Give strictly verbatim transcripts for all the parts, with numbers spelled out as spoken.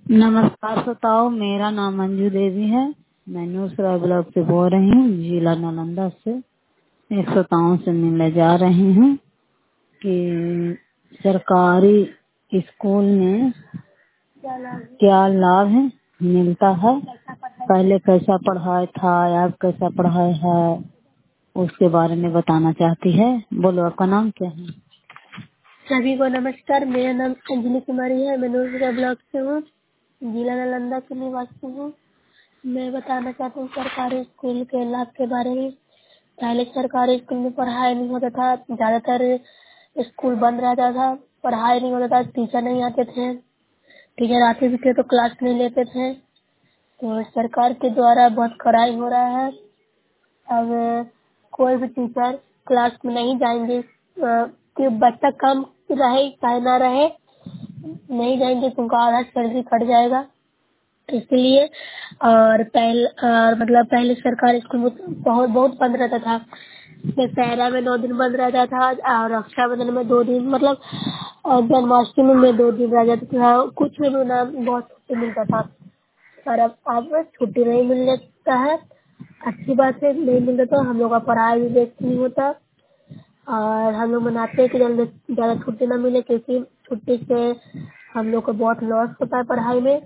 नमस्कार श्रोताओं, मेरा नाम मंजू देवी है। मैं न्यूज़ ब्लॉक से बोल रही हूँ, जिला नालंदा से। एक श्रोताओं से मिलने जा रही हूँ कि सरकारी स्कूल में क्या लाभ है मिलता है, पहले कैसा पढ़ाई था, अब कैसा पढ़ाई है, उसके बारे में बताना चाहती है। बोलो, आपका नाम क्या है? सभी को नमस्कार। मेरा नाम अंजलि कुमारी है। मैं नूरपुरा ब्लॉक से हूँ, जिला नालंदा की निवासी हूँ। मैं बताना चाहती हूँ सरकारी स्कूल के लाभ के बारे में। पहले सरकारी स्कूल में पढ़ाई नहीं होता था, ज्यादातर स्कूल बंद रहता था, पढ़ाई नहीं होता था, टीचर नहीं आते थे। टीचर आते भी थे तो क्लास नहीं लेते थे। तो सरकार के द्वारा बहुत कड़ाई हो रहा है। अब कोई भी टीचर क्लास में नहीं जाएंगे, अ, कि बच्चा कम रहे चाहे ना रहे, नहीं जाएंगे तो उनका आधा सैलरी कट जाएगा। इसलिए और पहले और मतलब पहले सरकारी स्कूल में बहुत बहुत बंद रहता था। दशहरा में नौ दिन बंद रहता था और रक्षाबंधन में दो दिन, मतलब अ, जन्माष्टमी में दो दिन रह जाता था। कुछ में भी ना बहुत छुट्टी मिलता था। और अब अब छुट्टी नहीं मिलता है। अच्छी बात है, नहीं मिलता तो हम लोग का पढ़ाई भी वेस्ट नहीं होता। और हम लोग मनाते हैं कि जल्दी ज्यादा छुट्टी ना मिले, क्योंकि छुट्टी से हम लोग को बहुत लॉस होता है पढ़ाई में।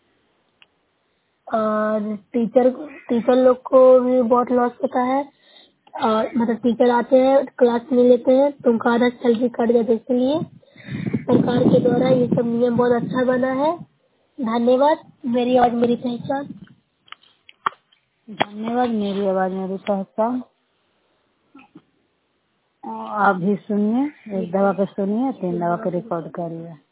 और टीचर टीचर लोग को भी बहुत लॉस होता है। और मतलब टीचर आते हैं, क्लास नहीं लेते हैं तो उनका आधा सैलरी कट जाता है। इसलिए सरकार के द्वारा ये सब नियम बहुत अच्छा बना है। धन्यवाद। मेरी और मेरी पहचान। धन्यवाद। मेरी आवाज मेरी पहचान। आप भी सुनिए, एक दवा के सुनिए, तीन दवा के रिकॉर्ड करिए।